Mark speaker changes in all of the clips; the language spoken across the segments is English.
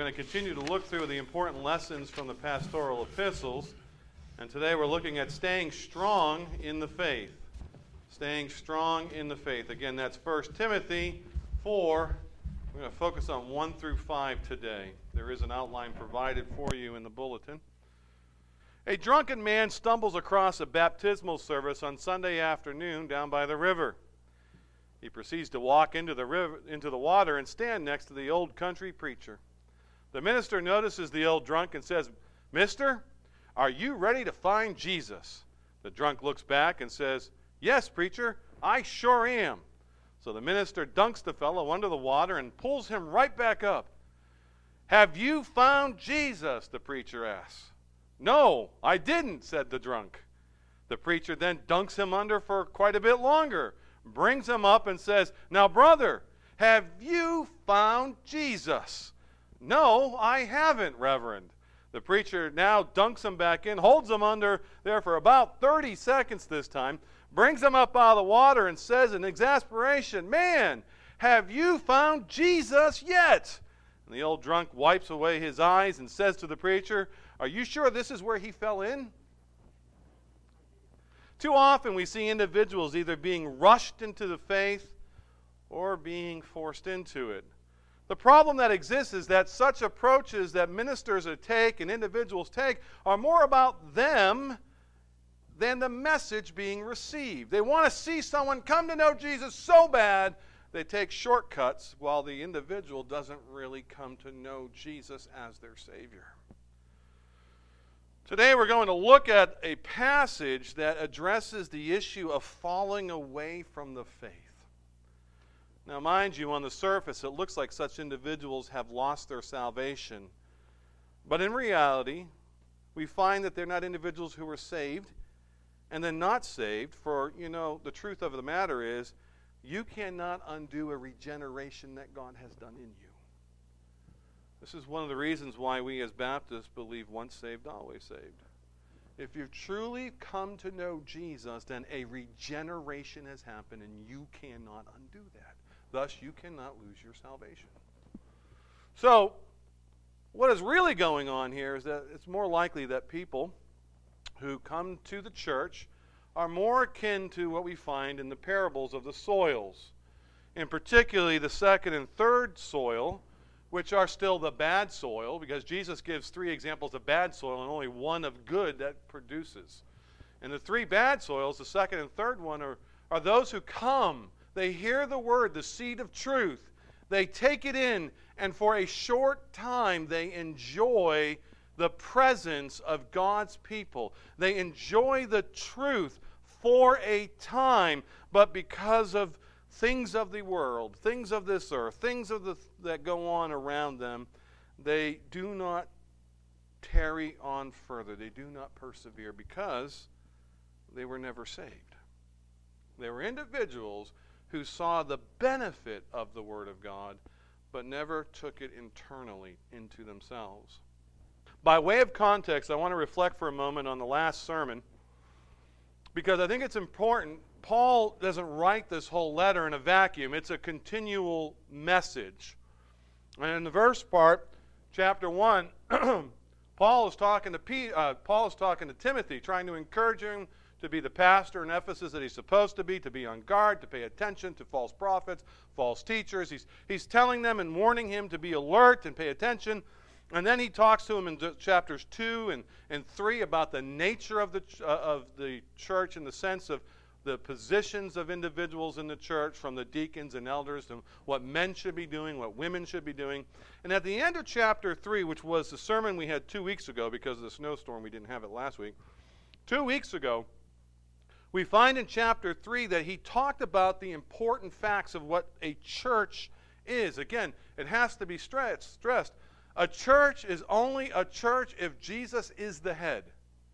Speaker 1: going to continue to look through the important lessons from the pastoral epistles. And today we're looking at staying strong in the faith. Staying strong in the faith. Again, that's 1 Timothy 4. We're going to focus on 1 through 5 today. There is an outline provided for you in the bulletin. A drunken man stumbles across a baptismal service on Sunday afternoon down by the river. He proceeds to walk into the water and stand next to the old country preacher. The minister notices the old drunk and says, "Mister, are you ready to find Jesus?" The drunk looks back and says, "Yes, preacher, I sure am." So the minister dunks the fellow under the water and pulls him right back up. "Have you found Jesus?" the preacher asks. "No, I didn't," said the drunk. The preacher then dunks him under for quite a bit longer, brings him up and says, "Now, brother, have you found Jesus?" "No, I haven't, Reverend." The preacher now dunks him back in, holds him under there for about 30 seconds this time, brings him up out of the water and says in exasperation, "Man, have you found Jesus yet?" And the old drunk wipes away his eyes and says to the preacher, "Are you sure this is where he fell in?" Too often we see individuals either being rushed into the faith or being forced into it. The problem that exists is that such approaches that ministers take and individuals take are more about them than the message being received. They want to see someone come to know Jesus so bad, they take shortcuts while the individual doesn't really come to know Jesus as their Savior. Today we're going to look at a passage that addresses the issue of falling away from the faith. Now, mind you, on the surface, it looks like such individuals have lost their salvation. But in reality, we find that they're not individuals who are saved and then not saved. For, the truth of the matter is, you cannot undo a regeneration that God has done in you. This is one of the reasons why we as Baptists believe once saved, always saved. If you've truly come to know Jesus, then a regeneration has happened and you cannot undo that. Thus, you cannot lose your salvation. So, what is really going on here is that it's more likely that people who come to the church are more akin to what we find in the parables of the soils, and particularly the second and third soil, which are still the bad soil, because Jesus gives 3 examples of bad soil and only one of good that produces. And the 3 bad soils, the second and third one, are those who come. They hear the word, the seed of truth. They take it in, and for a short time they enjoy the presence of God's people. They enjoy the truth for a time, but because of things of the world, things of this earth, things that go on around them, they do not tarry on further. They do not persevere because they were never saved. They were individuals who saw the benefit of the Word of God, but never took it internally into themselves. By way of context, I want to reflect for a moment on the last sermon, because I think it's important. Paul doesn't write this whole letter in a vacuum. It's a continual message. And in the verse part, chapter 1, Paul is talking to Timothy, trying to encourage him to be the pastor in Ephesus that he's supposed to be on guard, to pay attention to false prophets, false teachers. He's telling them and warning him to be alert and pay attention. And then he talks to him in chapters 2 and 3 about the nature of the church in the sense of the positions of individuals in the church, from the deacons and elders, and what men should be doing, what women should be doing. And at the end of chapter 3, which was the sermon we had 2 weeks ago, because of the snowstorm we didn't have it last week, 2 weeks ago, we find in chapter 3 that he talked about the important facts of what a church is. Again, it has to be stressed. A church is only a church if Jesus is the head.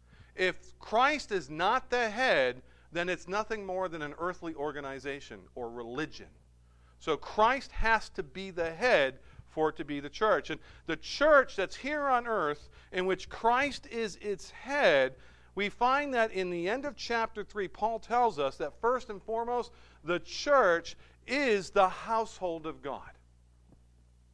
Speaker 1: If Christ is not the head, then it's nothing more than an earthly organization or religion. So Christ has to be the head for it to be the church. And the church that's here on earth, in which Christ is its head, we find that in the end of chapter 3, Paul tells us that first and foremost, the church is the household of God.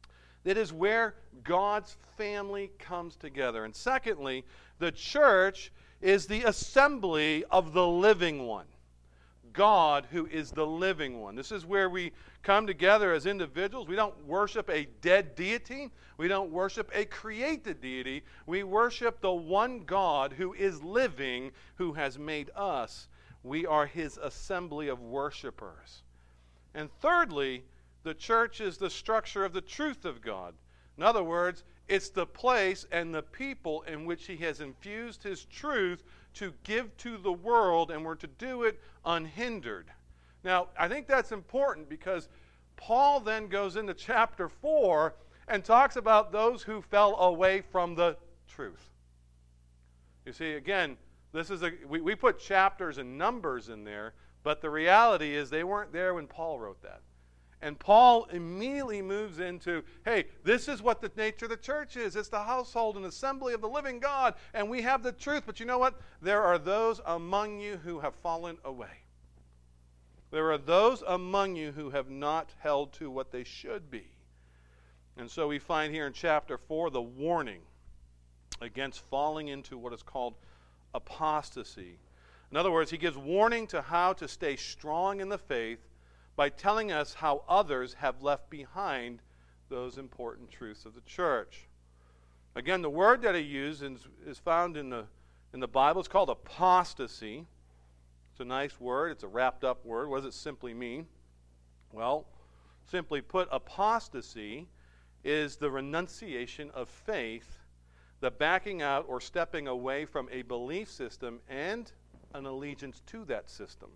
Speaker 1: It is where God's family comes together. And secondly, the church is the assembly of the living one. God, who is the living one. This is where we come together as individuals. We don't worship a dead deity. We don't worship a created deity. We worship the one God who is living, who has made us. We are his assembly of worshipers. And thirdly, the church is the structure of the truth of God. In other words, it's the place and the people in which he has infused his truth to give to the world, and we're to do it unhindered. Now, I think that's important because Paul then goes into chapter 4 and talks about those who fell away from the truth. You see, again, we put chapters and numbers in there, but the reality is they weren't there when Paul wrote that. And Paul immediately moves into, hey, this is what the nature of the church is. It's the household and assembly of the living God, and we have the truth. But you know what? There are those among you who have fallen away. There are those among you who have not held to what they should be. And so we find here in chapter 4 the warning against falling into what is called apostasy. In other words, he gives warning to how to stay strong in the faith by telling us how others have left behind those important truths of the church. Again, the word that he uses is found in the Bible. It's called apostasy. It's a nice word. It's a wrapped up word. What does it simply mean? Well, simply put, apostasy is the renunciation of faith, the backing out or stepping away from a belief system and an allegiance to that system.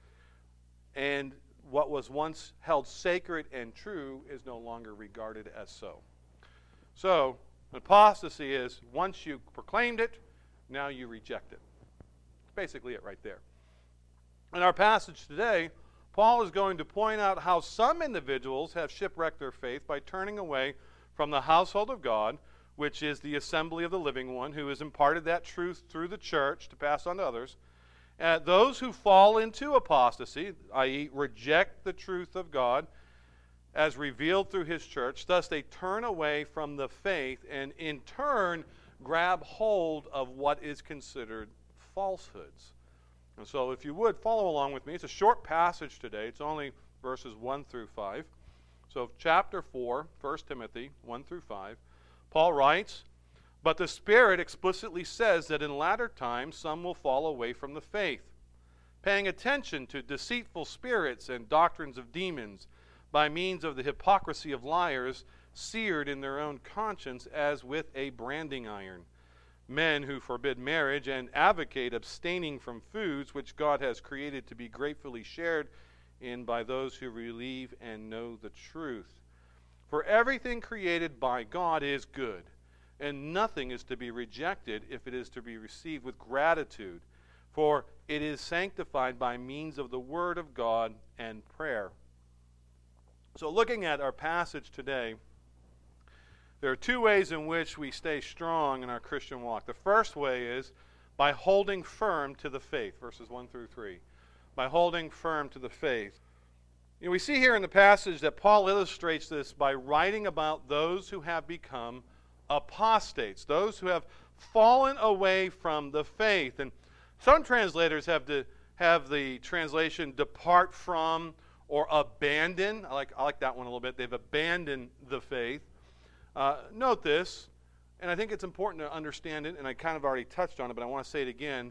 Speaker 1: And what was once held sacred and true is no longer regarded as so. So, apostasy is once you proclaimed it, now you reject it. Basically it right there. In our passage today, Paul is going to point out how some individuals have shipwrecked their faith by turning away from the household of God, which is the assembly of the living one, who has imparted that truth through the church to pass on to others. Those who fall into apostasy, i.e., reject the truth of God as revealed through his church, thus they turn away from the faith and in turn grab hold of what is considered falsehoods. And so if you would, follow along with me. It's a short passage today. It's only verses 1 through 5. So chapter 4, 1 Timothy 1 through 5, Paul writes, "But the Spirit explicitly says that in latter times some will fall away from the faith, paying attention to deceitful spirits and doctrines of demons, by means of the hypocrisy of liars, seared in their own conscience as with a branding iron. Men who forbid marriage and advocate abstaining from foods which God has created to be gratefully shared in by those who believe and know the truth. For everything created by God is good, and nothing is to be rejected if it is to be received with gratitude, for it is sanctified by means of the word of God and prayer." So looking at our passage today, there are two ways in which we stay strong in our Christian walk. The first way is by holding firm to the faith, verses 1 through 3. By holding firm to the faith. You know, we see here in the passage that Paul illustrates this by writing about those who have become apostates, those who have fallen away from the faith. And some translators have the translation depart from or abandon. I like that one a little bit. They've abandoned the faith. Note this, and I think it's important to understand it, and I kind of already touched on it, but I want to say it again.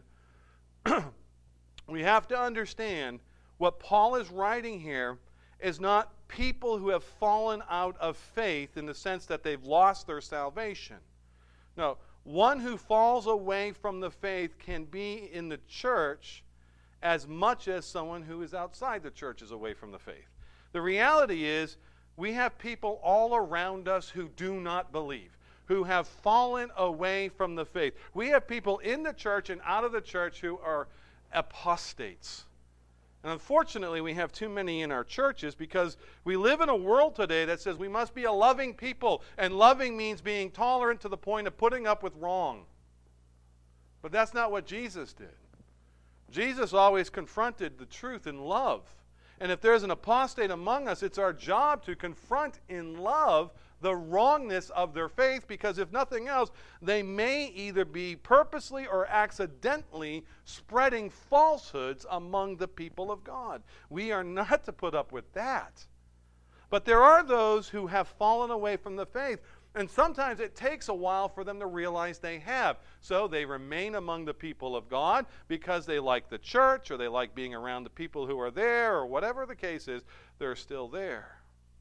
Speaker 1: We have to understand what Paul is writing here is not people who have fallen out of faith in the sense that they've lost their salvation. No, one who falls away from the faith can be in the church as much as someone who is outside the church is away from the faith. The reality is we have people all around us who do not believe, who have fallen away from the faith. We have people in the church and out of the church who are apostates. And unfortunately, we have too many in our churches because we live in a world today that says we must be a loving people, and loving means being tolerant to the point of putting up with wrong. But that's not what Jesus did. Jesus always confronted the truth in love. And if there's an apostate among us, it's our job to confront in love the wrongness of their faith, because if nothing else, they may either be purposely or accidentally spreading falsehoods among the people of God. We are not to put up with that. But there are those who have fallen away from the faith, and sometimes it takes a while for them to realize they have. So they remain among the people of God because they like the church, or they like being around the people who are there, or whatever the case is, they're still there.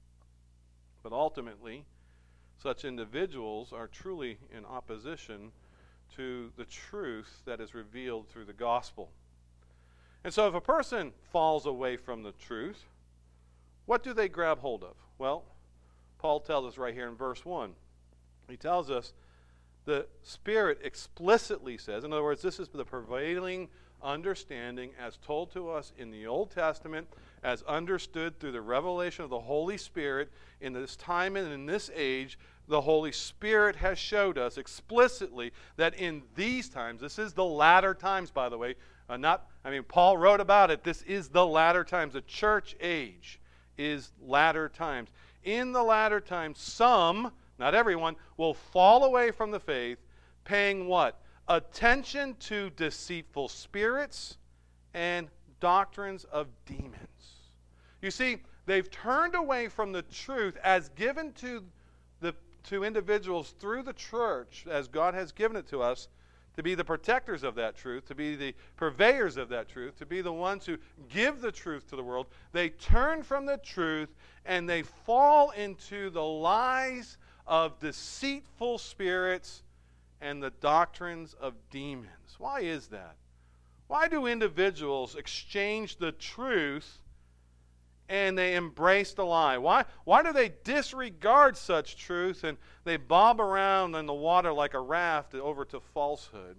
Speaker 1: But ultimately, such individuals are truly in opposition to the truth that is revealed through the gospel. And so if a person falls away from the truth, what do they grab hold of? Well, Paul tells us right here in verse 1. He tells us the Spirit explicitly says, in other words, this is the prevailing understanding as told to us in the Old Testament, as understood through the revelation of the Holy Spirit in this time and in this age. The Holy Spirit has showed us explicitly that in these times, this is the latter times, by the way, Paul wrote about it, this is the latter times. The church age is latter times. In the latter times, some, not everyone, will fall away from the faith, paying what? Attention to deceitful spirits and doctrines of demons. You see, they've turned away from the truth as given to individuals through the church, as God has given it to us, to be the protectors of that truth, to be the purveyors of that truth, to be the ones who give the truth to the world. They turn from the truth and they fall into the lies of deceitful spirits and the doctrines of demons. Why is that? Why do individuals exchange the truth and they embrace the lie? Why do they disregard such truth and they bob around in the water like a raft over to falsehood?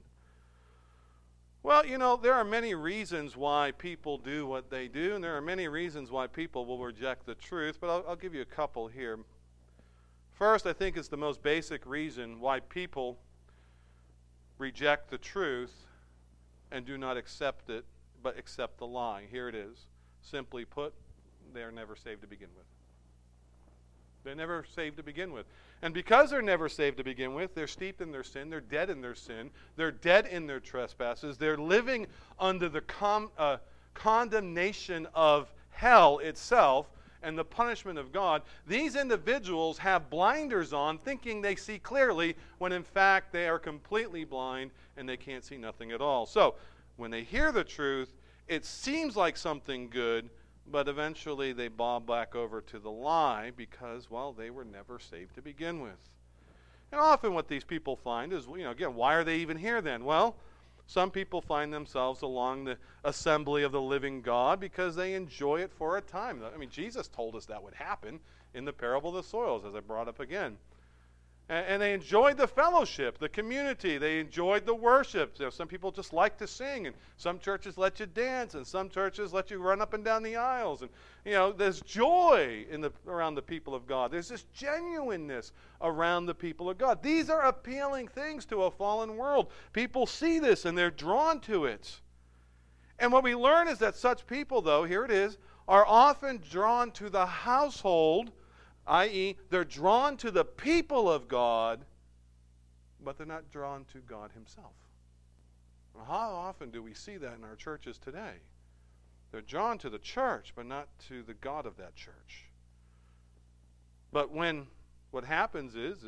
Speaker 1: Well, there are many reasons why people do what they do, and there are many reasons why people will reject the truth, but I'll give you a couple here. First, I think it's the most basic reason why people reject the truth and do not accept it, but accept the lie. Here it is. Simply put, they are never saved to begin with. They're never saved to begin with. And because they're never saved to begin with, they're steeped in their sin, they're dead in their sin, they're dead in their trespasses, they're living under the condemnation of hell itself and the punishment of God. These individuals have blinders on, thinking they see clearly, when in fact they are completely blind and they can't see nothing at all. So, when they hear the truth, it seems like something good, but eventually they bob back over to the lie because, well, they were never saved to begin with. And often what these people find is, again, why are they even here then? Well, some people find themselves along the assembly of the living God because they enjoy it for a time. Jesus told us that would happen in the parable of the soils, as I brought up again. And they enjoyed the fellowship, the community. They enjoyed the worship. Some people just like to sing, and some churches let you dance, and some churches let you run up and down the aisles. And there's joy around the people of God. There's this genuineness around the people of God. These are appealing things to a fallen world. People see this and they're drawn to it. And what we learn is that such people, though, here it is, are often drawn to the household, i.e., they're drawn to the people of God, but they're not drawn to God himself. Well, how often do we see that in our churches today? They're drawn to the church, but not to the God of that church. But what happens is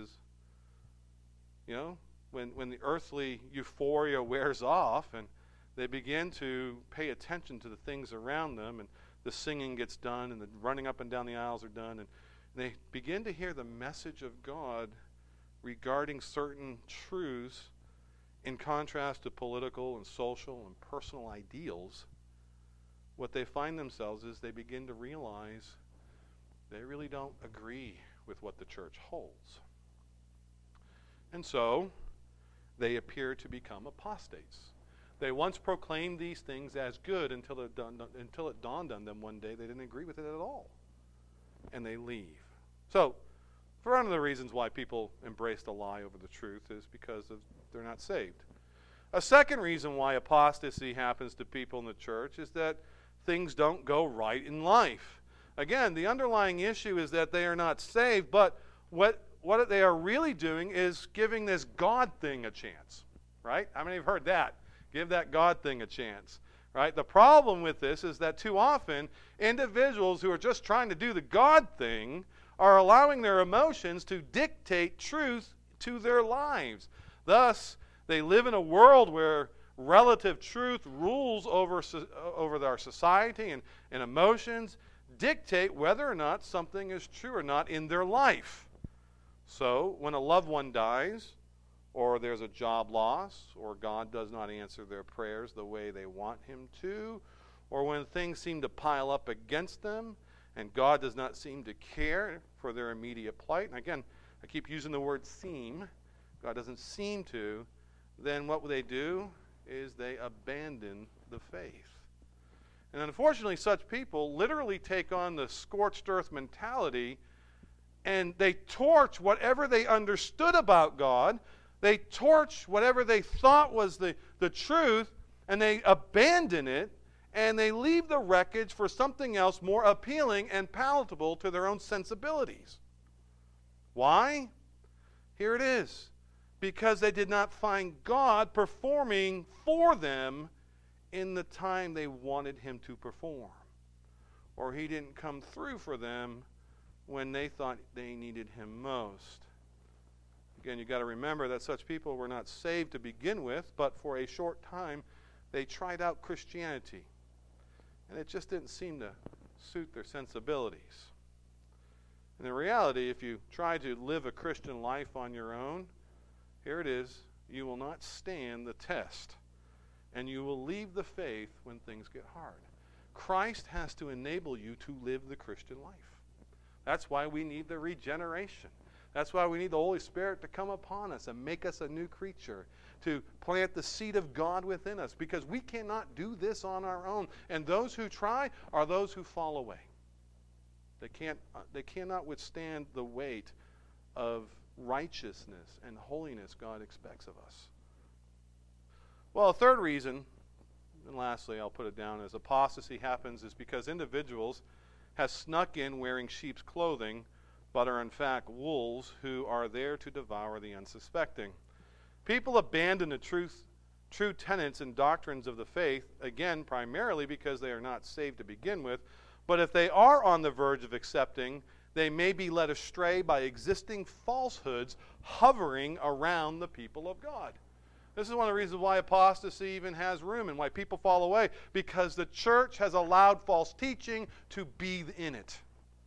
Speaker 1: when the earthly euphoria wears off and they begin to pay attention to the things around them, and the singing gets done and the running up and down the aisles are done, and they begin to hear the message of God regarding certain truths in contrast to political and social and personal ideals. What they find themselves is they begin to realize they really don't agree with what the church holds. And so they appear to become apostates. They once proclaimed these things as good until it dawned on them one day they didn't agree with it at all. And they leave. So, for one of the reasons why people embrace the lie over the truth is because they're not saved. A second reason why apostasy happens to people in the church is that things don't go right in life. Again, the underlying issue is that they are not saved, but what they are really doing is giving this God thing a chance, right? How many have heard that? Give that God thing a chance, right? The problem with this is that too often individuals who are just trying to do the God thing are allowing their emotions to dictate truth to their lives. Thus, they live in a world where relative truth rules over our society, and emotions dictate whether or not something is true or not in their life. So, when a loved one dies, or there's a job loss, or God does not answer their prayers the way they want him to, or when things seem to pile up against them, and God does not seem to care for their immediate plight, and again, I keep using the word seem, God doesn't seem to, then what they do is they abandon the faith. And unfortunately, such people literally take on the scorched earth mentality, and they torch whatever they understood about God. They torch whatever they thought was the truth, and they abandon it, and they leave the wreckage for something else more appealing and palatable to their own sensibilities. Why? Here it is. Because they did not find God performing for them in the time they wanted him to perform. Or he didn't come through for them when they thought they needed him most. Again, you've got to remember that such people were not saved to begin with, but for a short time they tried out Christianity. And it just didn't seem to suit their sensibilities. And in reality, if you try to live a Christian life on your own, here it is, you will not stand the test. And you will leave the faith when things get hard. Christ has to enable you to live the Christian life. That's why we need the regeneration. That's why we need the Holy Spirit to come upon us and make us a new creature, to plant the seed of God within us, because we cannot do this on our own. And those who try are those who fall away. They cannot withstand the weight of righteousness and holiness God expects of us. Well, a third reason, and lastly I'll put it down as apostasy happens, is because individuals have snuck in wearing sheep's clothing, but are in fact wolves who are there to devour the unsuspecting. People abandon the true tenets and doctrines of the faith, again, primarily because they are not saved to begin with, but if they are on the verge of accepting, they may be led astray by existing falsehoods hovering around the people of God. This is one of the reasons why apostasy even has room and why people fall away, because the church has allowed false teaching to be in it.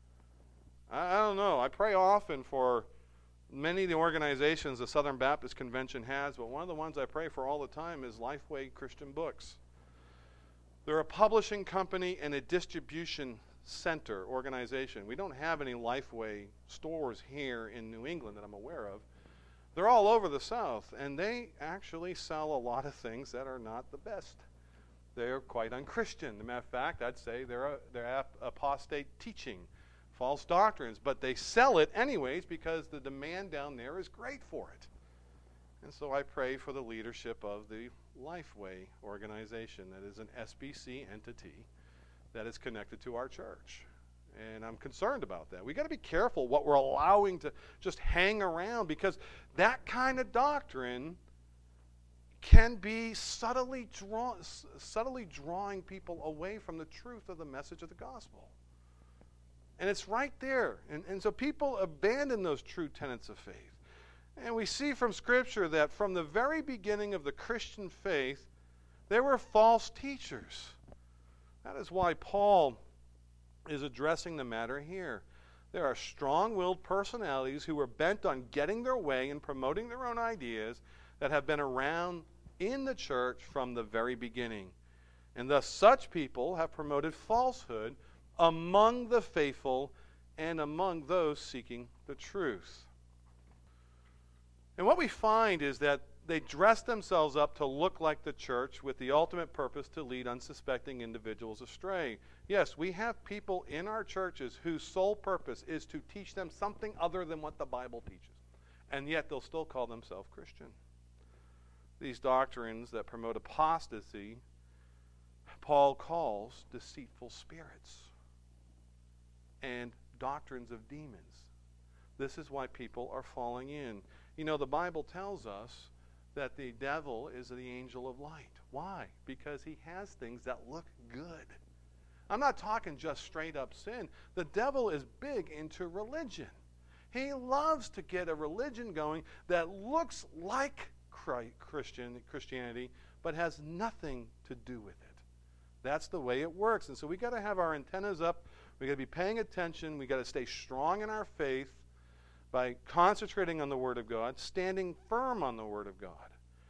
Speaker 1: I don't know. I pray often for many of the organizations the Southern Baptist Convention has, but one of the ones I pray for all the time is Lifeway Christian Books. They're a publishing company and a distribution center organization. We don't have any Lifeway stores here in New England that I'm aware of. They're all over the South, and they actually sell a lot of things that are not the best. They're quite unchristian. As a matter of fact, I'd say they're apostate teaching, false doctrines, but they sell it anyways because the demand down there is great for it. And so I pray for the leadership of the Lifeway organization, that is an SBC entity that is connected to our church. And I'm concerned about that. We've got to be careful what we're allowing to just hang around, because that kind of doctrine can be subtly drawing people away from the truth of the message of the gospel. And it's right there. And so people abandon those true tenets of faith. And we see from Scripture that from the very beginning of the Christian faith, there were false teachers. That is why Paul is addressing the matter here. There are strong-willed personalities who are bent on getting their way and promoting their own ideas that have been around in the church from the very beginning. And thus such people have promoted falsehood among the faithful and among those seeking the truth. And what we find is that they dress themselves up to look like the church with the ultimate purpose to lead unsuspecting individuals astray. Yes, we have people in our churches whose sole purpose is to teach them something other than what the Bible teaches. And yet they'll still call themselves Christian. These doctrines that promote apostasy, Paul calls deceitful spirits and doctrines of demons. This is why people are falling in. You know, the Bible tells us that the devil is the angel of light. Why? Because he has things that look good. I'm not talking just straight up sin. The devil is big into religion. He loves to get a religion going that looks like Christianity, but has nothing to do with it. That's the way it works. And so we got to have our antennas up. We got to be paying attention. We got to stay strong in our faith by concentrating on the Word of God, standing firm on the Word of God.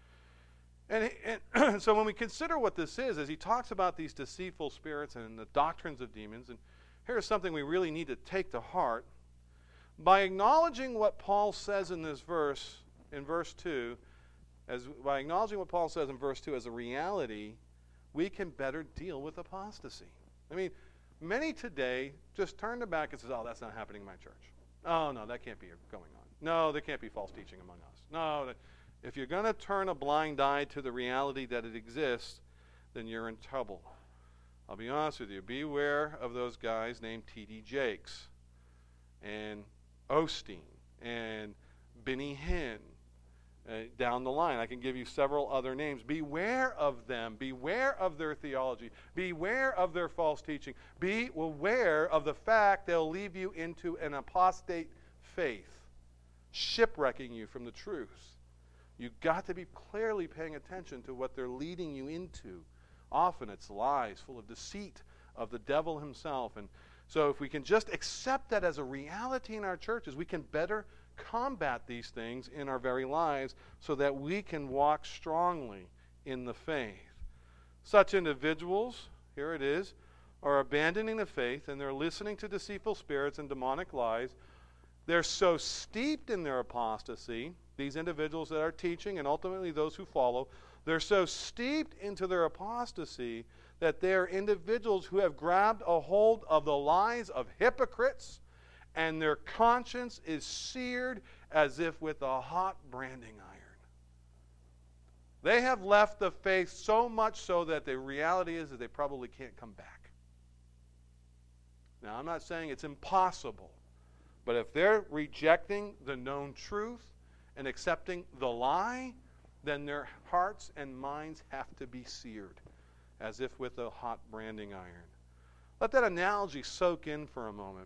Speaker 1: And so when we consider what this is, as he talks about these deceitful spirits and the doctrines of demons, and here's something we really need to take to heart. By acknowledging what Paul says in this verse, in verse 2, by acknowledging what Paul says in verse 2 as a reality, we can better deal with apostasy. I mean, many today just turn their back and say, oh, that's not happening in my church. Oh, no, that can't be going on. No, there can't be false teaching among us. No, if you're going to turn a blind eye to the reality that it exists, then you're in trouble. I'll be honest with you. Beware of those guys named T.D. Jakes and Osteen and Benny Hinn. Down the line, I can give you several other names. Beware of them. Beware of their theology. Beware of their false teaching. Be aware of the fact they'll leave you into an apostate faith, shipwrecking you from the truth. You've got to be clearly paying attention to what they're leading you into. Often it's lies, full of deceit of the devil himself. And so if we can just accept that as a reality in our churches, we can better combat these things in our very lives so that we can walk strongly in the faith. Such individuals, here it is, are abandoning the faith and they're listening to deceitful spirits and demonic lies. They're so steeped in their apostasy, these individuals that are teaching and ultimately those who follow, they're so steeped into their apostasy that they're individuals who have grabbed a hold of the lies of hypocrites, and their conscience is seared as if with a hot branding iron. They have left the faith so much so that the reality is that they probably can't come back. Now, I'm not saying it's impossible, but if they're rejecting the known truth and accepting the lie, then their hearts and minds have to be seared as if with a hot branding iron. Let that analogy soak in for a moment.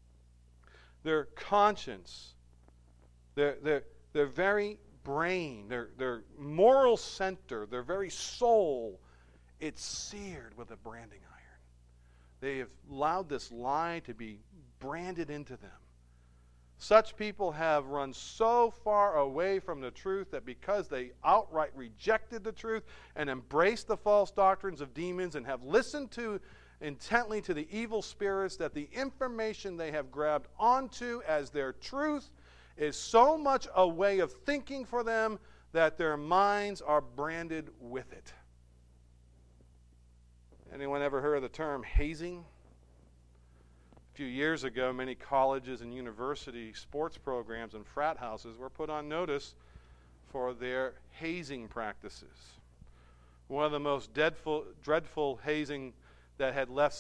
Speaker 1: Their conscience, their very brain, their moral center, their very soul, it's seared with a branding iron. They have allowed this lie to be branded into them. Such people have run so far away from the truth that because they outright rejected the truth and embraced the false doctrines of demons and have listened intently to the evil spirits, that the information they have grabbed onto as their truth is so much a way of thinking for them that their minds are branded with it. Anyone ever heard of the term hazing? A few years ago, many colleges and university sports programs and frat houses were put on notice for their hazing practices. One of the most dreadful hazings that had left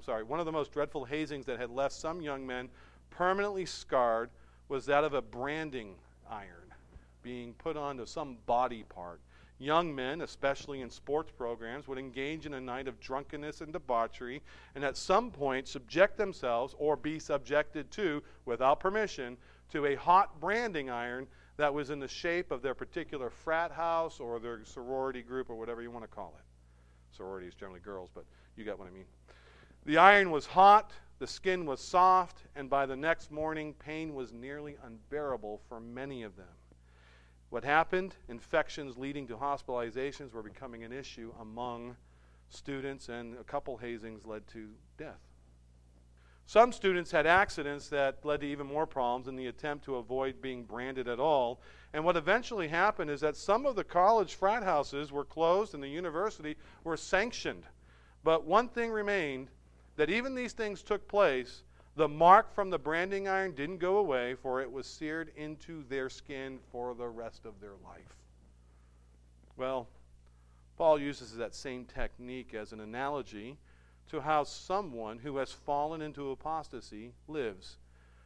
Speaker 1: some young men permanently scarred was that of a branding iron being put onto some body part. Young men, especially in sports programs, would engage in a night of drunkenness and debauchery, and at some point subject themselves or be subjected to, without permission, to a hot branding iron that was in the shape of their particular frat house or their sorority group or whatever you want to call it. Sorority is generally girls, but you get what I mean. The iron was hot, the skin was soft, and by the next morning, pain was nearly unbearable for many of them. What happened? Infections leading to hospitalizations were becoming an issue among students, and a couple hazings led to death. Some students had accidents that led to even more problems in the attempt to avoid being branded at all. And what eventually happened is that some of the college frat houses were closed and the university were sanctioned. But one thing remained, that even these things took place, the mark from the branding iron didn't go away, for it was seared into their skin for the rest of their life. Well, Paul uses that same technique as an analogy to how someone who has fallen into apostasy lives.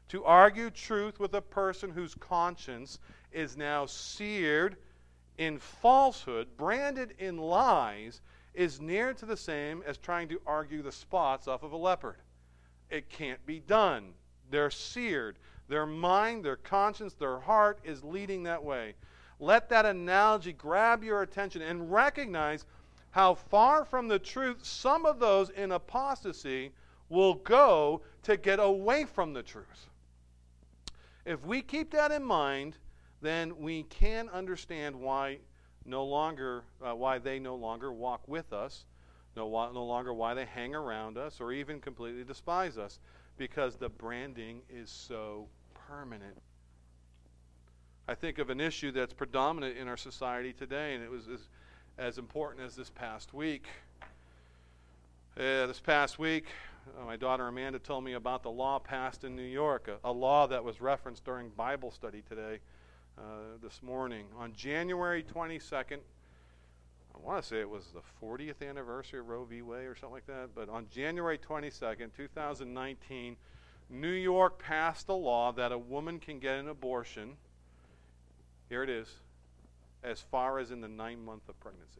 Speaker 1: To argue truth with a person whose conscience is now seared in falsehood, branded in lies, is near to the same as trying to argue the spots off of a leopard. It can't be done. They're seared. Their mind, their conscience, their heart is leading that way. Let that analogy grab your attention and recognize how far from the truth some of those in apostasy will go to get away from the truth. If we keep that in mind, then we can understand why they no longer walk with us, no longer why they hang around us, or even completely despise us, because the branding is so permanent. I think of an issue that's predominant in our society today, and it was as important as this past week. My daughter Amanda told me about the law passed in New York, a law that was referenced during Bible study today, this morning. On January 22nd, I want to say it was the 40th anniversary of Roe v. Wade or something like that, but on January 22nd, 2019, New York passed a law that a woman can get an abortion, here it is, as far as in the 9th month of pregnancy.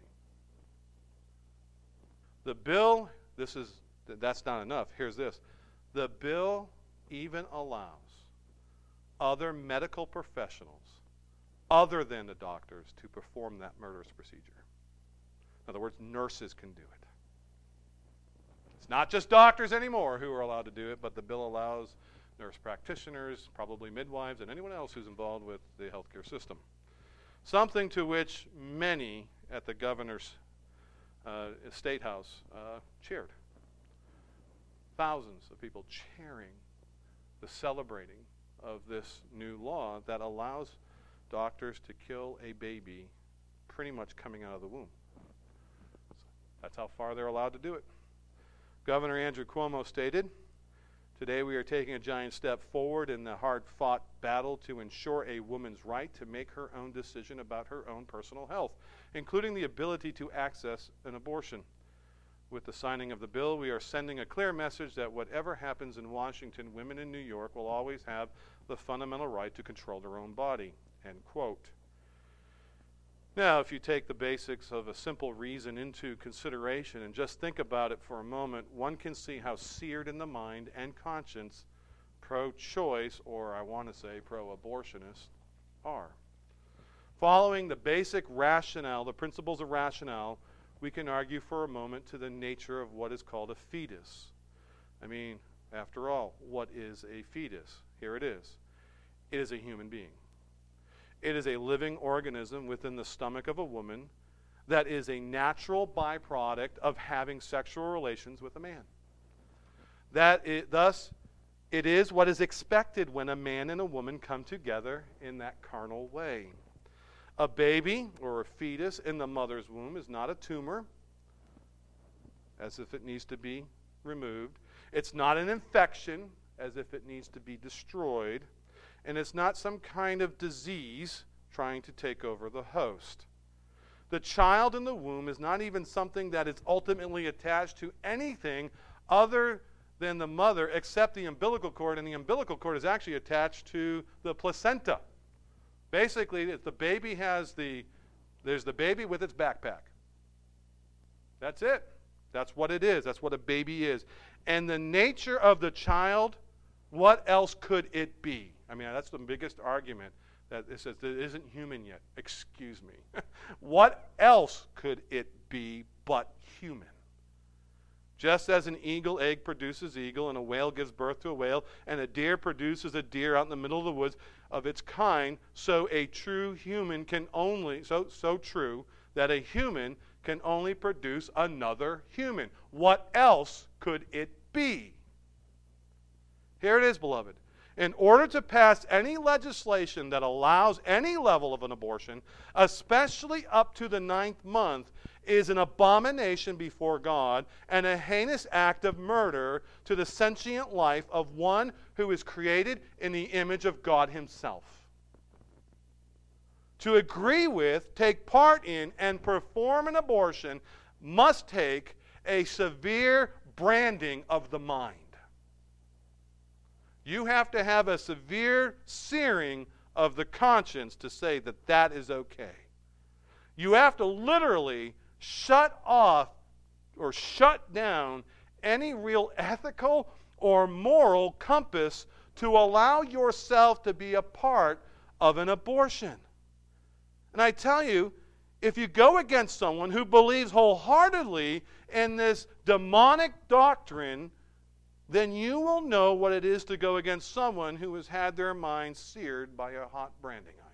Speaker 1: The bill, that's not enough. Here's this. The bill even allows other medical professionals, other than the doctors, to perform that murderous procedure. In other words, nurses can do it. It's not just doctors anymore who are allowed to do it, but the bill allows nurse practitioners, probably midwives, and anyone else who's involved with the healthcare system. Something to which many at the governor's State House cheered. Thousands of people cheering the celebrating of this new law that allows doctors to kill a baby pretty much coming out of the womb. That's how far they're allowed to do it. Governor Andrew Cuomo stated, "Today we are taking a giant step forward in the hard-fought battle to ensure a woman's right to make her own decision about her own personal health, including the ability to access an abortion. With the signing of the bill, we are sending a clear message that whatever happens in Washington, women in New York will always have the fundamental right to control their own body." End quote. Now, if you take the basics of a simple reason into consideration and just think about it for a moment, one can see how seared in the mind and conscience pro-choice, or I want to say pro-abortionists, are. Following the basic rationale, the principles of rationale, we can argue for a moment to the nature of what is called a fetus. I mean, after all, what is a fetus? Here it is. It is a human being. It is a living organism within the stomach of a woman that is a natural byproduct of having sexual relations with a man. Thus, it is what is expected when a man and a woman come together in that carnal way. A baby or a fetus in the mother's womb is not a tumor, as if it needs to be removed. It's not an infection, as if it needs to be destroyed. And it's not some kind of disease trying to take over the host. The child in the womb is not even something that is ultimately attached to anything other than the mother, except the umbilical cord, and the umbilical cord is actually attached to the placenta. Basically, there's the baby with its backpack. That's it. That's what it is. That's what a baby is. And the nature of the child, what else could it be? I mean, that's the biggest argument, that it says it isn't human yet. Excuse me. What else could it be but human? Just as an eagle egg produces eagle, and a whale gives birth to a whale, and a deer produces a deer out in the middle of the woods of its kind, so a true human can only, so true that a human can only produce another human. What else could it be? Here it is, beloved. In order to pass any legislation that allows any level of an abortion, especially up to the 9th month, is an abomination before God and a heinous act of murder to the sentient life of one who is created in the image of God Himself. To agree with, take part in, and perform an abortion must take a severe branding of the mind. You have to have a severe searing of the conscience to say that that is okay. You have to literally shut off or shut down any real ethical or moral compass to allow yourself to be a part of an abortion. And I tell you, if you go against someone who believes wholeheartedly in this demonic doctrine, then you will know what it is to go against someone who has had their mind seared by a hot branding iron.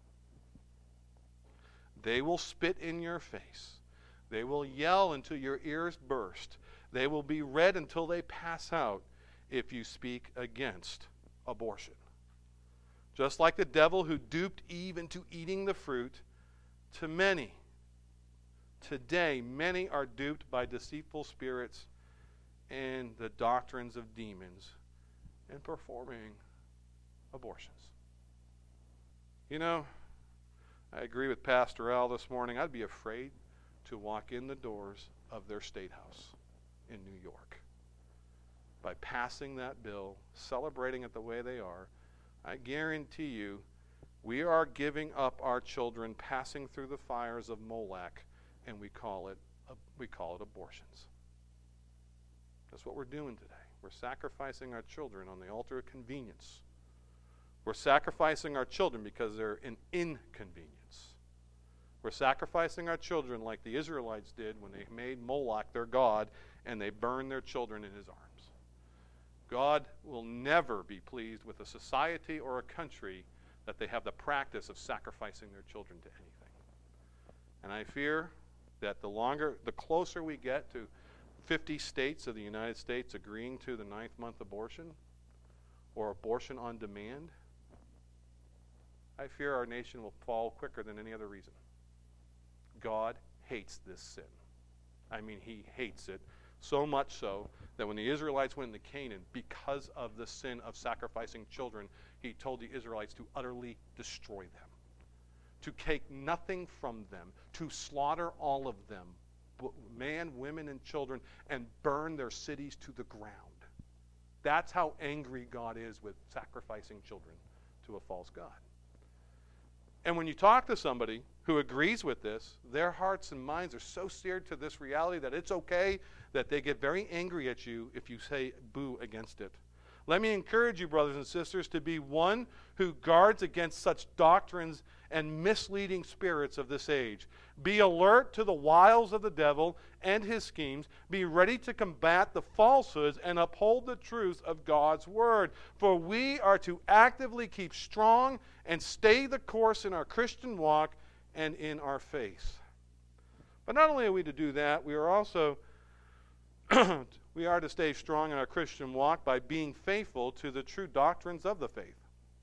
Speaker 1: They will spit in your face. They will yell until your ears burst. They will be red until they pass out if you speak against abortion. Just like the devil who duped Eve into eating the fruit, to many, today, many are duped by deceitful spirits and the doctrines of demons and performing abortions. You know, I agree with Pastor Al this morning. I'd be afraid to walk in the doors of their state house in New York. By passing that bill, celebrating it the way they are, I guarantee you we are giving up our children, passing through the fires of Moloch, and we call it abortions. That's what we're doing today. We're sacrificing our children on the altar of convenience. We're sacrificing our children because they're an inconvenience. We're sacrificing our children like the Israelites did when they made Moloch their god and they burned their children in his arms. God will never be pleased with a society or a country that they have the practice of sacrificing their children to anything. And I fear that the closer we get to 50 states of the United States agreeing to the 9th month abortion or abortion on demand, I fear our nation will fall quicker than any other reason. God hates this sin. I mean, he hates it so much so that when the Israelites went into Canaan, because of the sin of sacrificing children, he told the Israelites to utterly destroy them, to take nothing from them, to slaughter all of them, man, women, and children, and burn their cities to the ground. That's how angry God is with sacrificing children to a false god. And when you talk to somebody who agrees with this, their hearts and minds are so seared to this reality that it's okay that they get very angry at you if you say boo against it. Let me encourage you, brothers and sisters, to be one who guards against such doctrines and misleading spirits of this age. Be alert to the wiles of the devil and his schemes. Be ready to combat the falsehoods and uphold the truth of God's word. For we are to actively keep strong and stay the course in our Christian walk and in our faith. But not only are we to do that, we are also we are to stay strong in our Christian walk by being faithful to the true doctrines of the faith.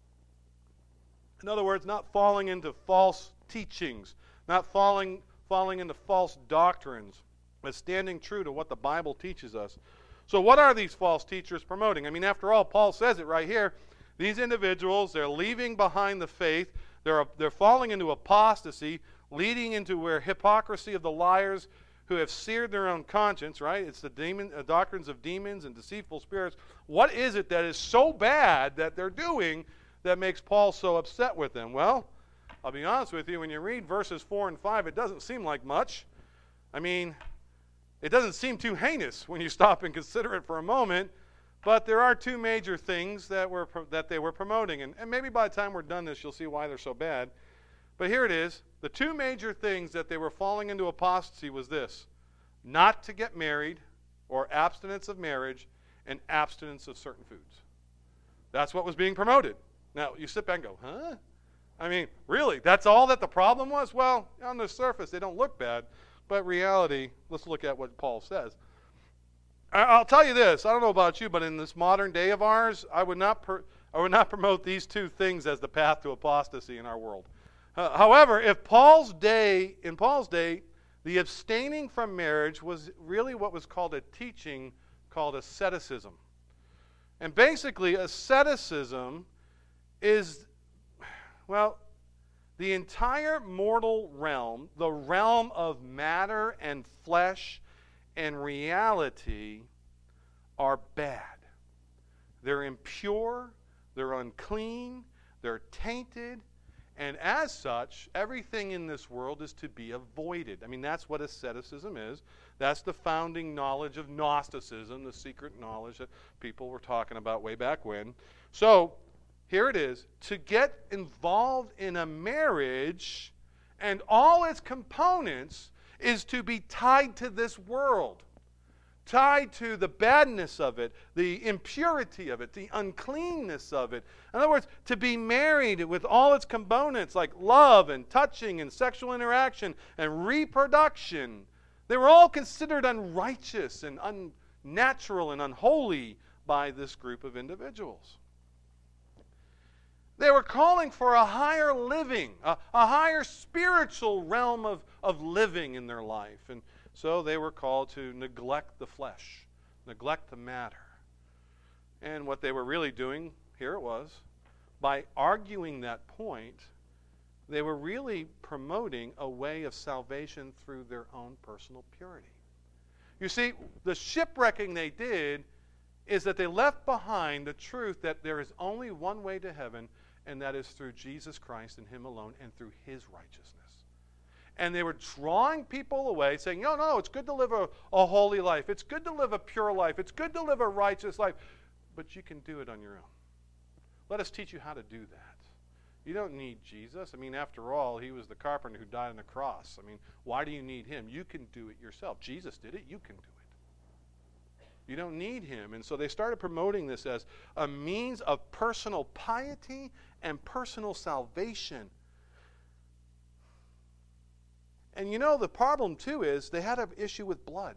Speaker 1: In other words, not falling into false teachings, not falling into false doctrines, but standing true to what the Bible teaches us. So what are these false teachers promoting? I mean, after all, Paul says it right here. These individuals, they're leaving behind the faith. They're falling into apostasy, leading into where hypocrisy of the liars who have seared their own conscience, right? It's the doctrines of demons and deceitful spirits. What is it that is so bad that they're doing that makes Paul so upset with them? Well, I'll be honest with you, when you read verses 4 and 5, it doesn't seem like much. I mean, it doesn't seem too heinous when you stop and consider it for a moment, but there are two major things that they were promoting, and maybe by the time we're done this, you'll see why they're so bad. But here it is. The two major things that they were falling into apostasy was this: not to get married, or abstinence of marriage, and abstinence of certain foods. That's what was being promoted. Now, you sit back and go, huh? I mean, really? That's all that the problem was? Well, on the surface, they don't look bad. But reality, let's look at what Paul says. I'll tell you this. I don't know about you, but in this modern day of ours, I would not promote these two things as the path to apostasy in our world. However, in Paul's day, the abstaining from marriage was really what was called a teaching called asceticism. And basically, asceticism is, well, the entire mortal realm, the realm of matter and flesh and reality, are bad. They're impure, they're unclean, they're tainted, and as such, everything in this world is to be avoided. I mean, that's what asceticism is. That's the founding knowledge of Gnosticism, the secret knowledge that people were talking about way back when. So, here it is. To get involved in a marriage and all its components is to be tied to this world. Tied to the badness of it, the impurity of it, the uncleanness of it. In other words, to be married with all its components like love and touching and sexual interaction and reproduction. They were all considered unrighteous and unnatural and unholy by this group of individuals. They were calling for a higher living, a higher spiritual realm of living in their life. And so they were called to neglect the flesh, neglect the matter. And what they were really doing, here it was, by arguing that point, they were really promoting a way of salvation through their own personal purity. You see, the shipwrecking they did is that they left behind the truth that there is only one way to heaven, and that is through Jesus Christ and Him alone and through His righteousness. And they were drawing people away, saying, no, it's good to live a holy life. It's good to live a pure life. It's good to live a righteous life. But you can do it on your own. Let us teach you how to do that. You don't need Jesus. I mean, after all, He was the carpenter who died on the cross. I mean, why do you need Him? You can do it yourself. Jesus did it. You can do it. You don't need Him. And so they started promoting this as a means of personal piety and personal salvation. And you know, the problem too is they had an issue with blood.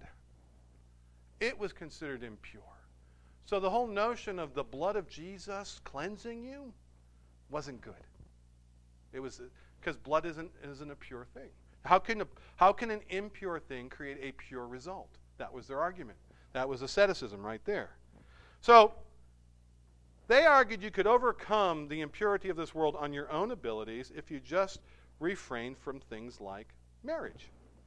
Speaker 1: It was considered impure. So the whole notion of the blood of Jesus cleansing you wasn't good. It was because blood isn't a pure thing. How can an impure thing create a pure result? That was their argument. That was asceticism right there. So they argued you could overcome the impurity of this world on your own abilities if you just refrain from things like marriage.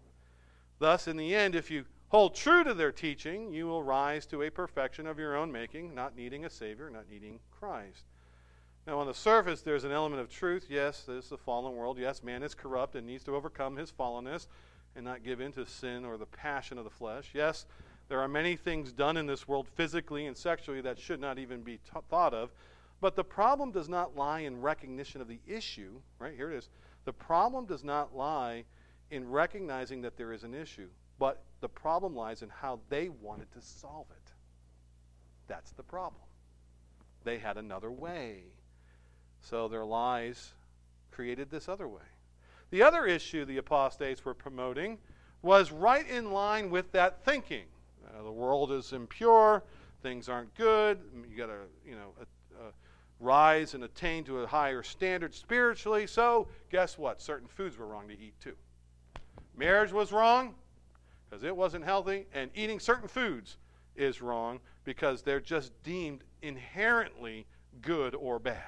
Speaker 1: Thus, in the end, if you hold true to their teaching, you will rise to a perfection of your own making, not needing a Savior, not needing Christ. Now, on the surface, there's an element of truth. Yes, this is a fallen world. Yes, man is corrupt and needs to overcome his fallenness and not give in to sin or the passion of the flesh. Yes, there are many things done in this world physically and sexually that should not even be thought of. But the problem does not lie in recognition of the issue. Right, here it is. The problem does not lie in recognizing that there is an issue, but the problem lies in how they wanted to solve it. That's the problem. They had another way. So their lies created this other way. The other issue the apostates were promoting was right in line with that thinking. The world is impure, things aren't good, you got to rise and attain to a higher standard spiritually. So guess what? Certain foods were wrong to eat too. Marriage was wrong because it wasn't healthy, and eating certain foods is wrong because they're just deemed inherently good or bad.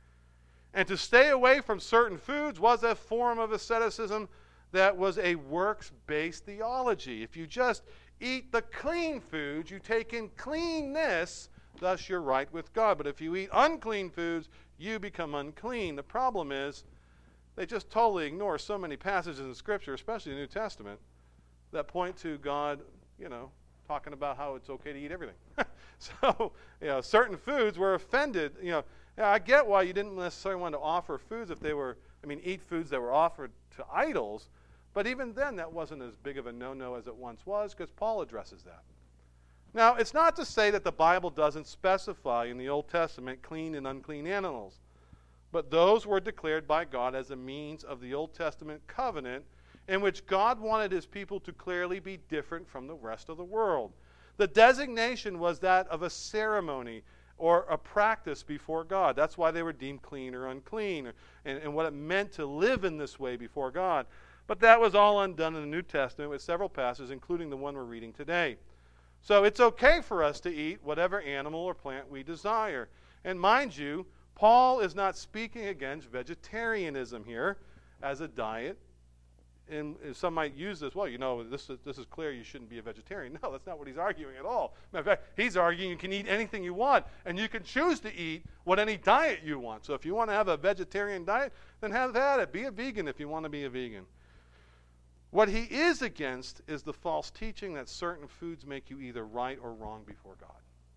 Speaker 1: And to stay away from certain foods was a form of asceticism that was a works-based theology. If you just eat the clean foods, you take in cleanness, thus you're right with God. But if you eat unclean foods, you become unclean. The problem is they just totally ignore so many passages in Scripture, especially the New Testament, that point to God, talking about how it's okay to eat everything. So, certain foods were offended. I get why you didn't necessarily want to offer foods eat foods that were offered to idols, but even then that wasn't as big of a no-no as it once was, because Paul addresses that. Now, it's not to say that the Bible doesn't specify in the Old Testament clean and unclean animals, but those were declared by God as a means of the Old Testament covenant in which God wanted His people to clearly be different from the rest of the world. The designation was that of a ceremony or a practice before God. That's why they were deemed clean or unclean, and what it meant to live in this way before God. But that was all undone in the New Testament with several passages, including the one we're reading today. So it's okay for us to eat whatever animal or plant we desire. And mind you, Paul is not speaking against vegetarianism here as a diet. and some might use this, well, this is clear, you shouldn't be a vegetarian. No, that's not what he's arguing at all. Matter of fact, he's arguing you can eat anything you want, and you can choose to eat what any diet you want. So if you want to have a vegetarian diet, then have at it. Be a vegan if you want to be a vegan. What he is against is the false teaching that certain foods make you either right or wrong before God.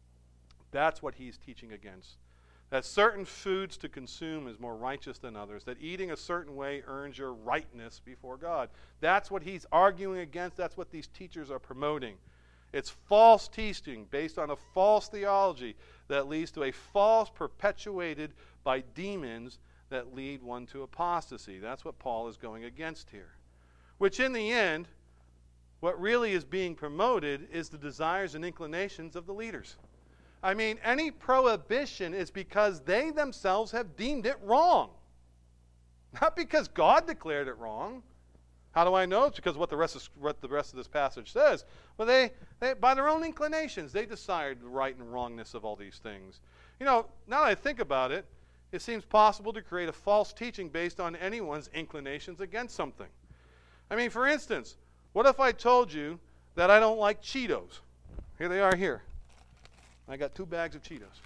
Speaker 1: That's what he's teaching against. That certain foods to consume is more righteous than others. That eating a certain way earns your rightness before God. That's what he's arguing against. That's what these teachers are promoting. It's false teaching based on a false theology that leads to a false perpetuated by demons that lead one to apostasy. That's what Paul is going against here. Which in the end, what really is being promoted is the desires and inclinations of the leaders. I mean, any prohibition is because they themselves have deemed it wrong. Not because God declared it wrong. How do I know? It's because what the rest of this passage says. Well, they by their own inclinations, they decided the right and wrongness of all these things. Now that I think about it, it seems possible to create a false teaching based on anyone's inclinations against something. I mean, for instance, what if I told you that I don't like Cheetos? Here they are here. I got 2 bags of Cheetos.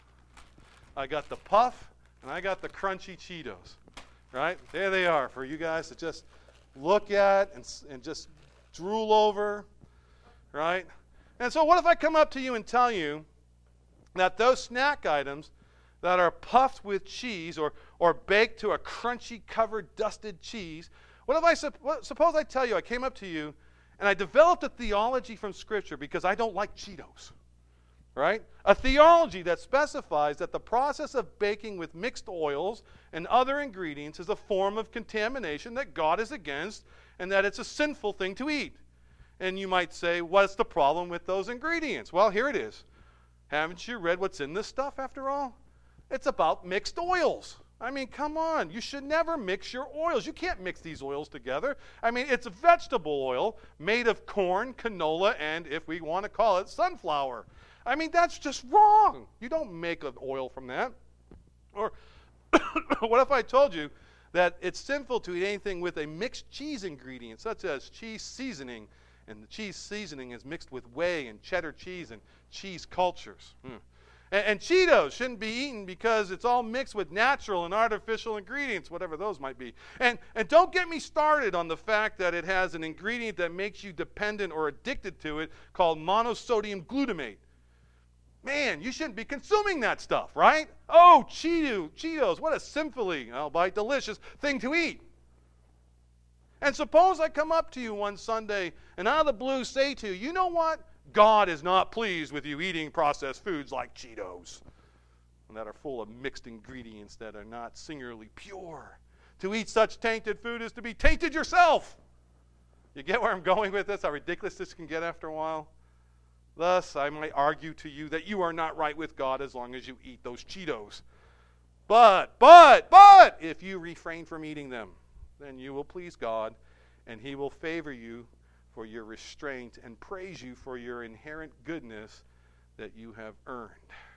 Speaker 1: I got the puff, and I got the crunchy Cheetos. Right? There they are for you guys to just look at and just drool over. Right? And so what if I come up to you and tell you that those snack items that are puffed with cheese or baked to a crunchy covered dusted cheese, what if suppose I tell you, I came up to you and I developed a theology from Scripture because I don't like Cheetos. Right? A theology that specifies that the process of baking with mixed oils and other ingredients is a form of contamination that God is against and that it's a sinful thing to eat. And you might say, what's the problem with those ingredients? Well, here it is. Haven't you read what's in this stuff after all? It's about mixed oils. I mean, come on. You should never mix your oils. You can't mix these oils together. I mean, it's a vegetable oil made of corn, canola, and if we want to call it, sunflower. I mean, that's just wrong. You don't make an oil from that. Or what if I told you that it's sinful to eat anything with a mixed cheese ingredient, such as cheese seasoning, and the cheese seasoning is mixed with whey and cheddar cheese and cheese cultures. And Cheetos shouldn't be eaten because it's all mixed with natural and artificial ingredients, whatever those might be. And don't get me started on the fact that it has an ingredient that makes you dependent or addicted to it called monosodium glutamate. Man, you shouldn't be consuming that stuff, right? Oh, Cheetos, what a sinfully, albeit delicious thing to eat. And suppose I come up to you one Sunday and out of the blue say to you, you know what? God is not pleased with you eating processed foods like Cheetos that are full of mixed ingredients that are not singularly pure. To eat such tainted food is to be tainted yourself. You get where I'm going with this? How ridiculous this can get after a while? Thus, I might argue to you that you are not right with God as long as you eat those Cheetos. But, if you refrain from eating them, then you will please God, and He will favor you for your restraint and praise you for your inherent goodness that you have earned.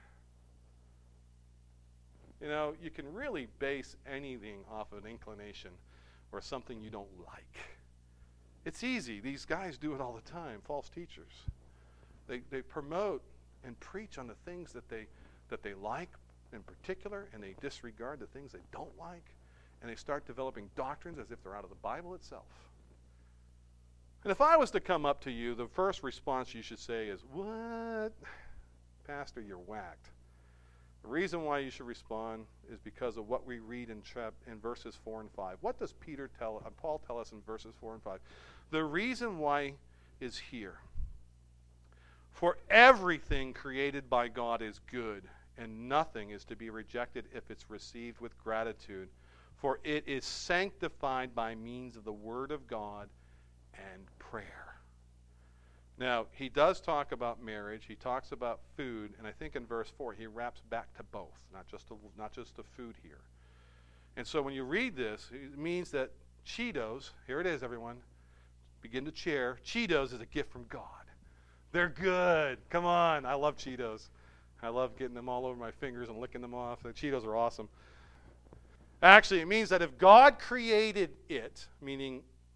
Speaker 1: You can really base anything off of an inclination or something you don't like. It's easy. These guys do it all the time, false teachers. They promote and preach on the things that they like in particular, and they disregard the things they don't like, and they start developing doctrines as if they're out of the Bible itself. And if I was to come up to you, the first response you should say is, "What? Pastor, you're whacked." The reason why you should respond is because of what we read in verses 4 and 5. What does Paul tell us in verses 4 and 5? The reason why is here. For everything created by God is good, and nothing is to be rejected if it's received with gratitude, for it is sanctified by means of the Word of God and prayer. Now, he does talk about marriage, he talks about food, and I think in verse 4 he wraps back to both, not just to food here. And so when you read this, it means that Cheetos, here it is everyone, begin to cheer, Cheetos is a gift from God. They're good. Come on. I love Cheetos. I love getting them all over my fingers and licking them off. The Cheetos are awesome. Actually, it means that if God created it, meaning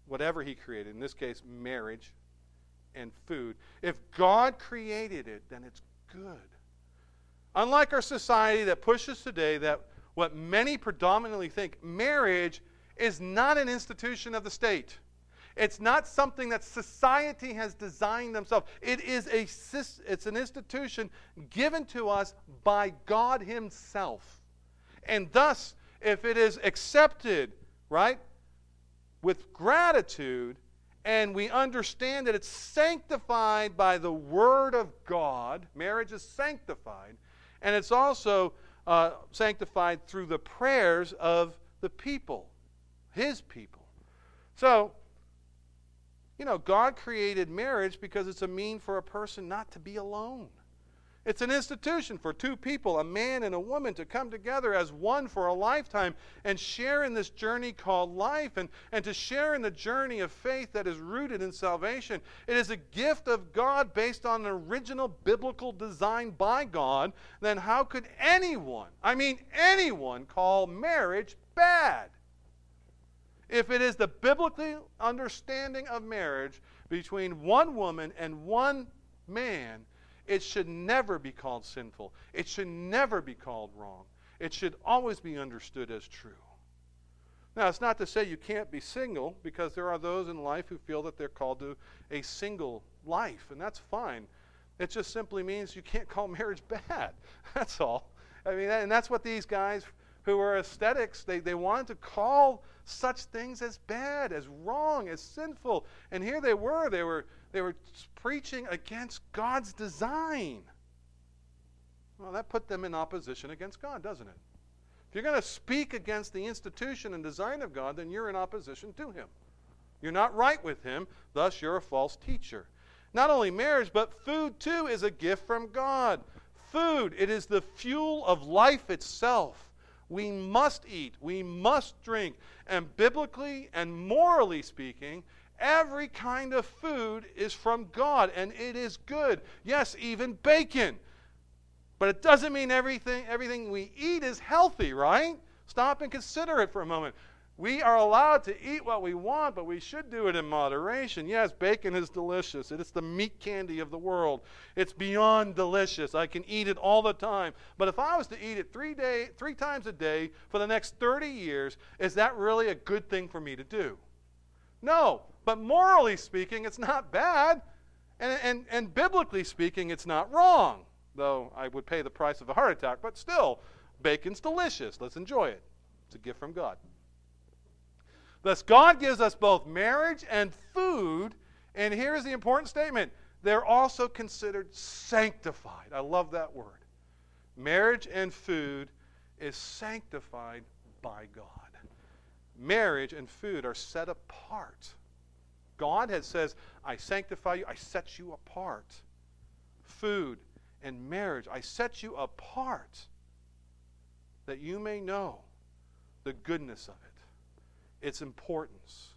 Speaker 1: whatever he created, in this case, marriage and food, if God created it, then it's good. Unlike our society that pushes today that what many predominantly think, marriage is not an institution of the state. It's not something that society has designed themselves. It's an institution given to us by God himself. And thus, if it is accepted, right, with gratitude, and we understand that it's sanctified by the Word of God, marriage is sanctified, and it's also sanctified through the prayers of the people, his people. So, God created marriage because it's a mean for a person not to be alone. It's an institution for two people, a man and a woman, to come together as one for a lifetime and share in this journey called life, and to share in the journey of faith that is rooted in salvation. It is a gift of God based on an original biblical design by God. Then how could anyone call marriage bad? If it is the biblical understanding of marriage between one woman and one man, it should never be called sinful. It should never be called wrong. It should always be understood as true. Now, it's not to say you can't be single, because there are those in life who feel that they're called to a single life, and that's fine. It just simply means you can't call marriage bad. That's all. And that's what these guys who were aesthetics, they wanted to call such things as bad, as wrong, as sinful. And here they were preaching against God's design. Well, that put them in opposition against God, doesn't it? If you're going to speak against the institution and design of God, then you're in opposition to him. You're not right with him, thus you're a false teacher. Not only marriage, but food too is a gift from God. Food, it is the fuel of life itself. We must eat, we must drink, and biblically and morally speaking, every kind of food is from God, and it is good. Yes, even bacon. But it doesn't mean everything we eat is healthy, right? Stop and consider it for a moment. We are allowed to eat what we want, but we should do it in moderation. Yes, bacon is delicious. It is the meat candy of the world. It's beyond delicious. I can eat it all the time. But if I was to eat it 3 times a day for the next 30 years, is that really a good thing for me to do? No, but morally speaking, it's not bad. And biblically speaking, it's not wrong. Though I would pay the price of a heart attack, but still, bacon's delicious. Let's enjoy it. It's a gift from God. Thus, God gives us both marriage and food, and here's the important statement. They're also considered sanctified. I love that word. Marriage and food is sanctified by God. Marriage and food are set apart. God says, I sanctify you, I set you apart. Food and marriage, I set you apart that you may know the goodness of it. Its importance.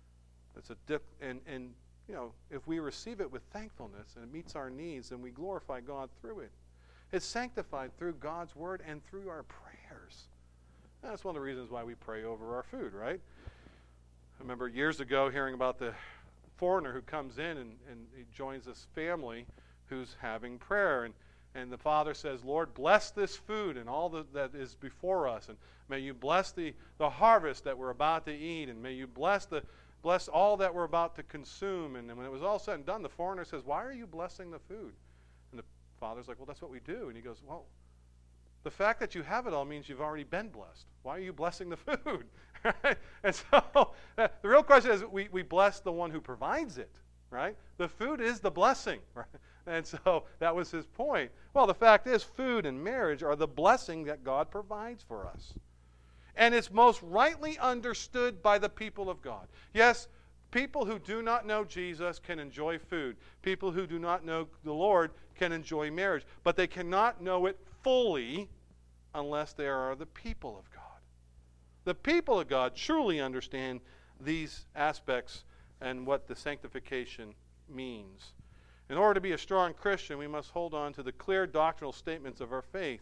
Speaker 1: If we receive it with thankfulness and it meets our needs, then we glorify God through it. It's sanctified through God's word and through our prayers. And that's one of the reasons why we pray over our food, right? I remember years ago hearing about the foreigner who comes in and he joins this family who's having prayer, and the father says, Lord, bless this food and all that is before us, and may you bless the harvest that we're about to eat, and may you bless all that we're about to consume. And when it was all said and done, the foreigner says, why are you blessing the food? And the father's like, well, that's what we do. And he goes, well, the fact that you have it all means you've already been blessed. Why are you blessing the food? And so the real question is, we bless the one who provides it, right? The food is the blessing, right? And so that was his point. Well, the fact is, food and marriage are the blessing that God provides for us. And it's most rightly understood by the people of God. Yes, people who do not know Jesus can enjoy food. People who do not know the Lord can enjoy marriage. But they cannot know it fully unless they are the people of God. The people of God truly understand these aspects and what the sanctification means. In order to be a strong Christian, we must hold on to the clear doctrinal statements of our faith.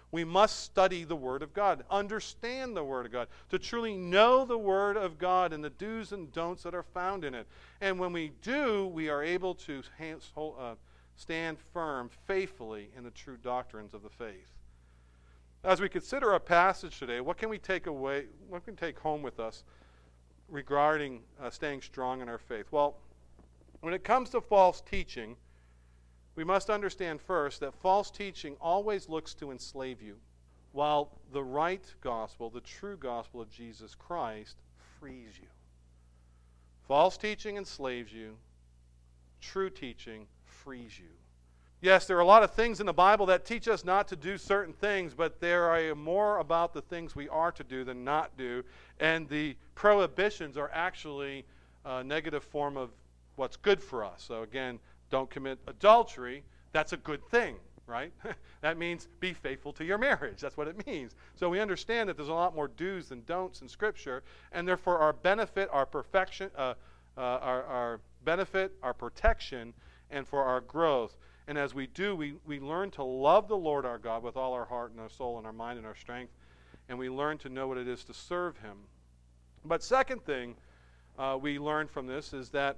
Speaker 1: We must study the Word of God, understand the Word of God, to truly know the Word of God and the do's and don'ts that are found in it. And when we do, we are able to stand firm faithfully in the true doctrines of the faith. As we consider our passage today, what can we take away, what can we take home with us regarding staying strong in our faith? Well, when it comes to false teaching, we must understand first that false teaching always looks to enslave you, while the right gospel, the true gospel of Jesus Christ, frees you. False teaching enslaves you. True teaching frees you. Yes, there are a lot of things in the Bible that teach us not to do certain things, but there are more about the things we are to do than not do, and the prohibitions are actually a negative form of what's good for us. So again, don't commit adultery. That's a good thing, right? That means be faithful to your marriage. That's what it means. So we understand that there's a lot more do's than don'ts in Scripture, and therefore our benefit, our perfection, our benefit, our protection, and for our growth. And as we do, we learn to love the Lord our God with all our heart and our soul and our mind and our strength, and we learn to know what it is to serve Him. But second thing we learn from this is that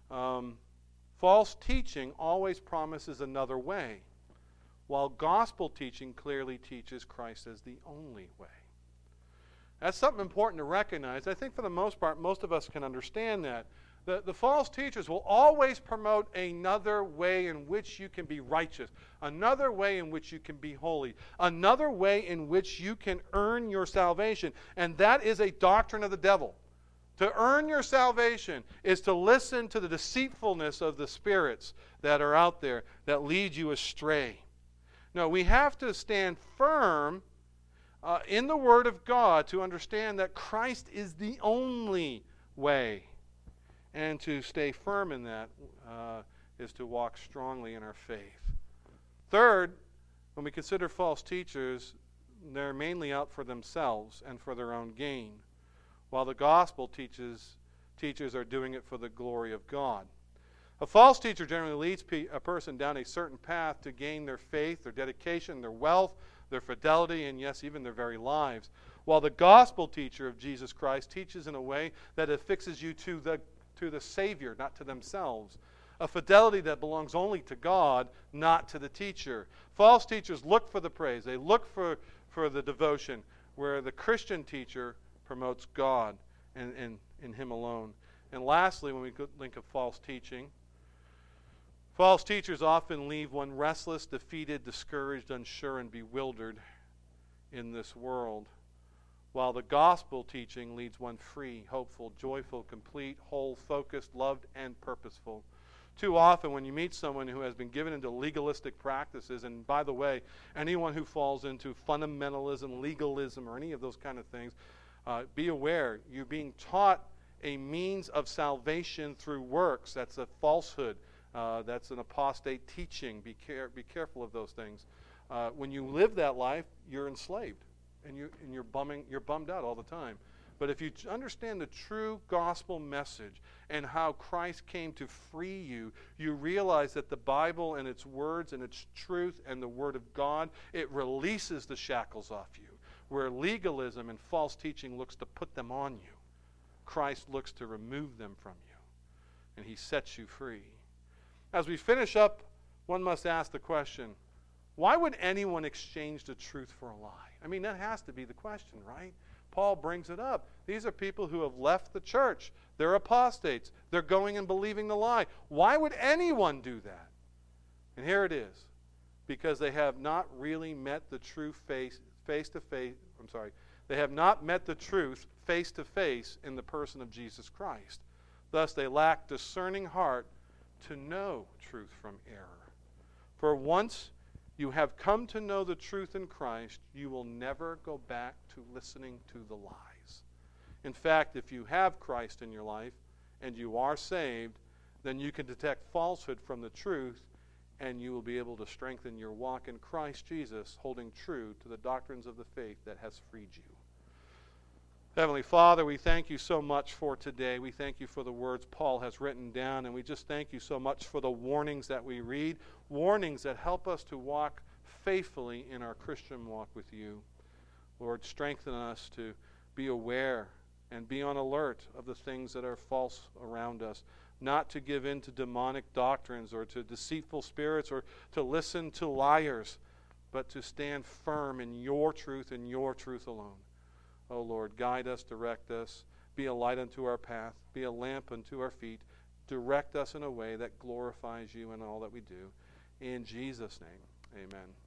Speaker 1: false teaching always promises another way, while gospel teaching clearly teaches Christ as the only way. That's something important to recognize. I think for the most part, most of us can understand that. The false teachers will always promote another way in which you can be righteous, another way in which you can be holy, another way in which you can earn your salvation. And that is a doctrine of the devil. To earn your salvation is to listen to the deceitfulness of the spirits that are out there that lead you astray. No, we have to stand firm in the Word of God to understand that Christ is the only way. And to stay firm in that is to walk strongly in our faith. Third, when we consider false teachers, they're mainly out for themselves and for their own gain, while the gospel teachers are doing it for the glory of God. A false teacher generally leads a person down a certain path to gain their faith, their dedication, their wealth, their fidelity, and yes, even their very lives, while the gospel teacher of Jesus Christ teaches in a way that affixes you to the Savior, not to themselves. A fidelity that belongs only to God, not to the teacher. False teachers look for the praise. They look for the devotion, where the Christian teacher promotes God and in Him alone. And lastly, when we think of false teaching, false teachers often leave one restless, defeated, discouraged, unsure, and bewildered in this world, while the gospel teaching leads one free, hopeful, joyful, complete, whole, focused, loved, and purposeful. Too often when you meet someone who has been given into legalistic practices, and by the way, anyone who falls into fundamentalism, legalism, or any of those kind of things, be aware, you're being taught a means of salvation through works. That's a falsehood. That's an apostate teaching. Be careful of those things. When you live that life, you're enslaved. And you're bummed out all the time. But if you understand the true gospel message and how Christ came to free you, you realize that the Bible and its words and its truth and the Word of God, it releases the shackles off you. Where legalism and false teaching looks to put them on you, Christ looks to remove them from you. And He sets you free. As we finish up, one must ask the question, why would anyone exchange the truth for a lie? I mean, that has to be the question, right? Paul brings it up. These are people who have left the church. They're apostates. They're going and believing the lie. Why would anyone do that? And here it is. Because they have not really met the truth face to face. They have not met the truth face to face in the person of Jesus Christ. Thus, they lack discerning heart to know truth from error. For once you have come to know the truth in Christ, you will never go back to listening to the lies. In fact, if you have Christ in your life and you are saved, then you can detect falsehood from the truth, and you will be able to strengthen your walk in Christ Jesus, holding true to the doctrines of the faith that has freed you. Heavenly Father, we thank you so much for today. We thank you for the words Paul has written down, and we just thank you so much for the warnings that we read, warnings that help us to walk faithfully in our Christian walk with you. Lord, strengthen us to be aware and be on alert of the things that are false around us, not to give in to demonic doctrines or to deceitful spirits or to listen to liars, but to stand firm in your truth and your truth alone. Oh Lord, guide us, direct us, be a light unto our path, be a lamp unto our feet, direct us in a way that glorifies you in all that we do. In Jesus' name, amen.